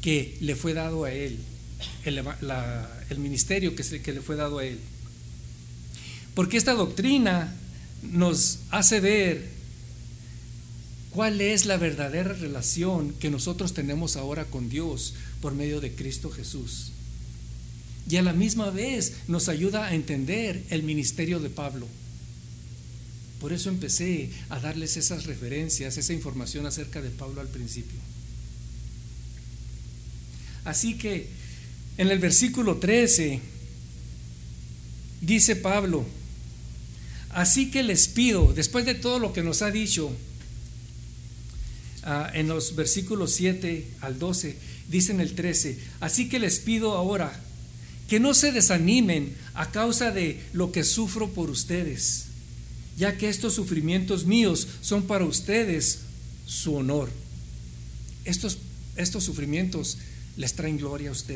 que le fue dado a él, el ministerio que le fue dado a él. Porque esta doctrina nos hace ver cuál es la verdadera relación que nosotros tenemos ahora con Dios por medio de Cristo Jesús. Y a la misma vez nos ayuda a entender el ministerio de Pablo. Por eso empecé a darles esas referencias, esa información acerca de Pablo al principio. Así que en el versículo 13 dice Pablo: así que les pido, después de todo lo que nos ha dicho en los versículos 7 al 12, dice en el 13: así que les pido ahora que no se desanimen a causa de lo que sufro por ustedes, ya que estos sufrimientos míos son para ustedes su honor. Estos sufrimientos les traen gloria a ustedes.